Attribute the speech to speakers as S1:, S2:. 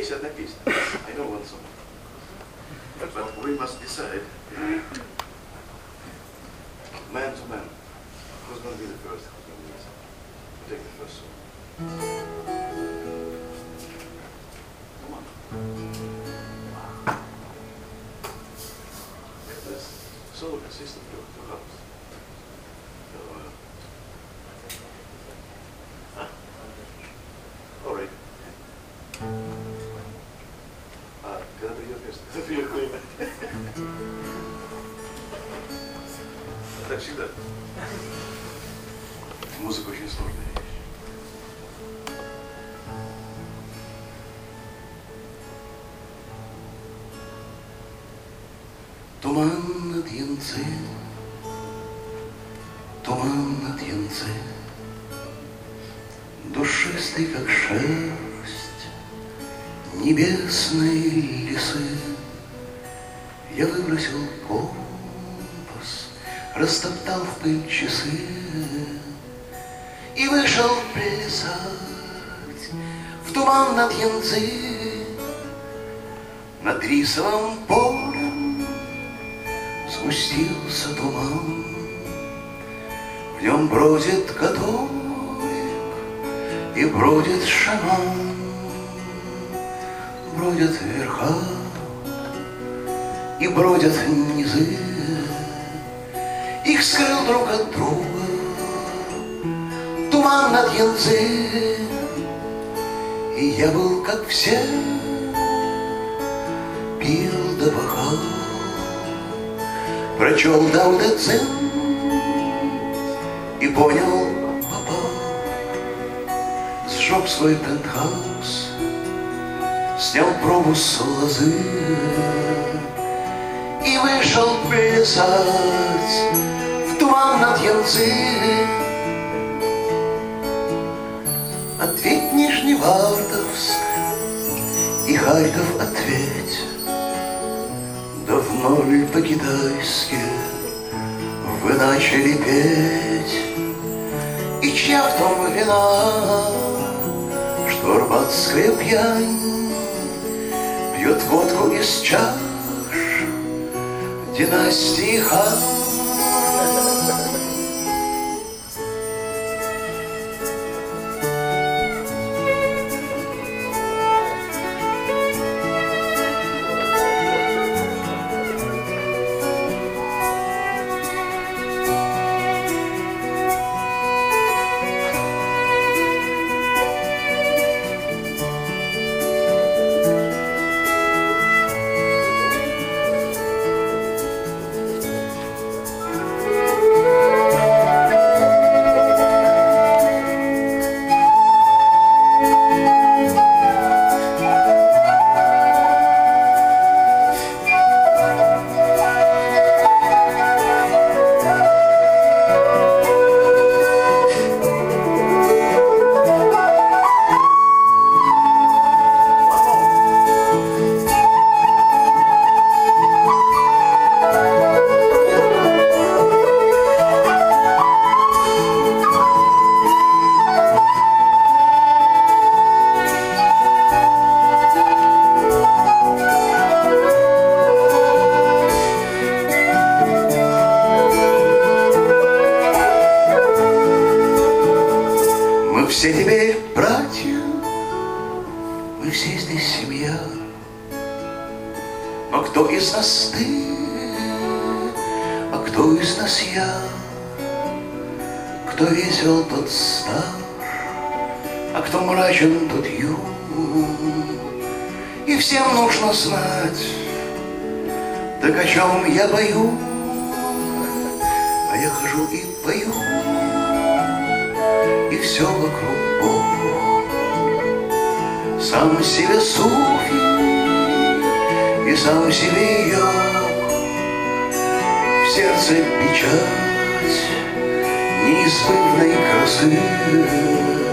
S1: Есть одна песня. I know one song. But we must decide, man to man, who's going to be the first? Who's going to be the second? Take the first song. Come on. This solo consists of two halves. All right. Когда придет место, когда придет время. Так всегда. Музыка очень сложная вещь. Туман над Янцзы, туман над Янцзы, душистый, как шерсть, небесные лесы. Я выбросил компас, растоптал в пыль часы и вышел плясать в туман над Янцзы. Над рисовым полем сгустился туман, в нем бродит католик и бродит шаман, бродят верха и бродят низы. Их скрыл друг от друга туман над Янцзы. И я был, как все, пил да пахал, прочел Дао Дэ Цзин и понял, попал, сжег свой пентхаус, снял пробу с лозы и вышел плясать в туман над Янцзы. Ответь, Нижневартовск, и Харьков ответь, давно ли по-китайски вы начали петь? И чья в том вина, что арбатская пьянь пьет водку из чаш династии Han? Все теперь братья, мы все здесь семья. Но кто из нас ты, а кто из нас я? Кто весел, тот стар, а кто мрачен, тот юн. И всем нужно знать, так о чем я пою. А я хожу и пою, и все вокруг Бог. Сам себе суфи и сам себе йог. В сердце печать неизбывной красы.